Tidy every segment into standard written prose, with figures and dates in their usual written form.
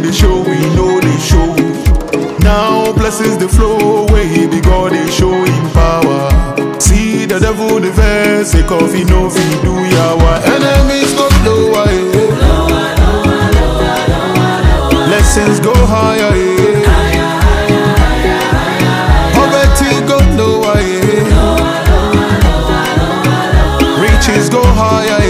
they show, we know they show. Now blessings the flow, where he be God, they show him power. See the devil the verse, say coffee no fi do yawa. Enemies go lower, blessings go higher, poverty go lower, riches go higher.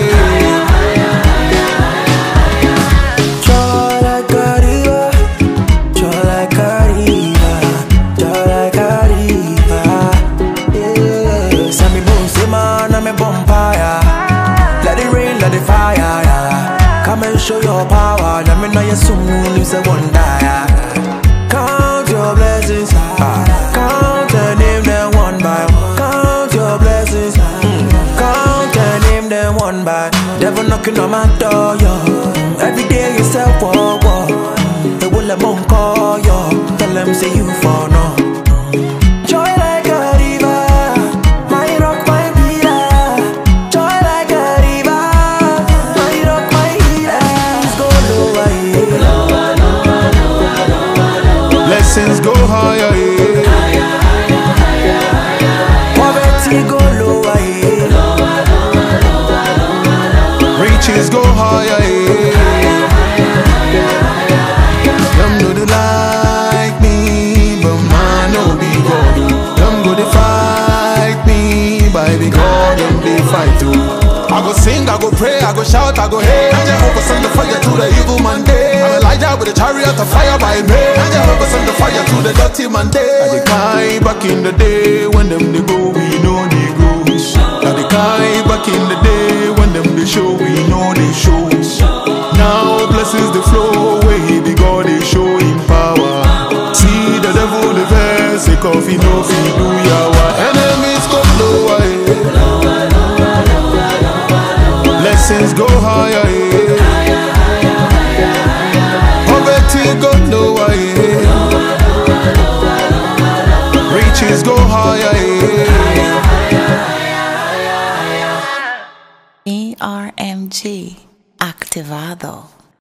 Come and show your power. Let me know you soon. You say one die. Count your blessings. Count and name them one by one. Count your blessings. Count and name them one by. Devil knocking on my door, yo. Every day you say whoa, whoa. They will let them call, yo. Tell them say you for no. Joy like a river. My rock, my pillar. Joy like a river. My rock, my blessings go higher, poverty go lower, riches go higher. Them know they like me, but man no be God. Them go they fight me, but be God them they fight too. I go sing, I go pray, I go shout, I go hey. And Jehovah send the fire to the evil man day. I'm Elijah with a chariot of fire by me. And Jehovah send the fire to the dirty man day. Like the guy back in the day when them they go, we know they go. Like the guy back in the day when them they show, we know they show. Now blessings the flow, where he be God, they show him power. See the devil the verse, say coffee no fi do yawa. Enemies go lower, blessings go higher, poverty go lower, riches go higher. ERMG activado.